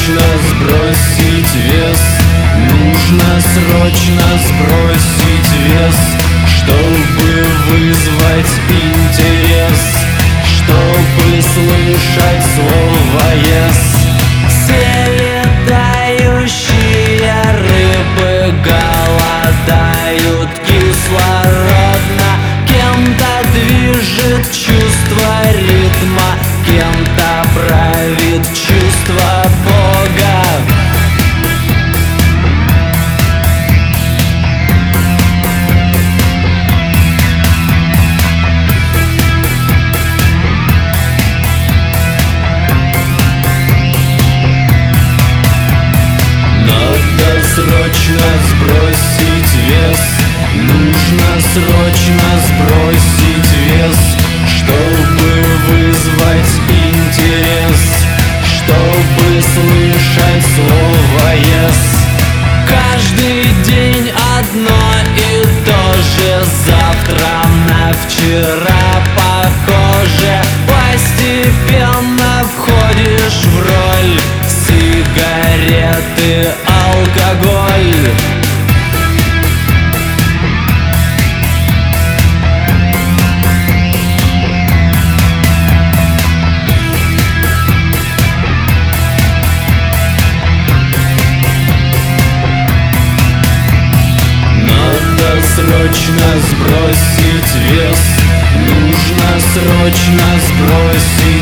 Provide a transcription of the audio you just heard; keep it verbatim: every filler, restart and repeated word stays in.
срочно сбросить вес. Нужно срочно сбросить вес, чтобы вызвать интерес, чтобы слышать слово «ес». Все летающие рыбы голодают кислородно. Кем-то движет чувство ритма, кем-то правит чувство Бога. Срочно сбросить вес. Нужно срочно сбросить вес, чтобы вызвать интерес, чтобы слышать слово «ес». Каждый день одно и то же, завтра на вчера похоже. Постепенно входишь в роль сигареты, алкоголь. Надо срочно сбросить вес. Нужно срочно сбросить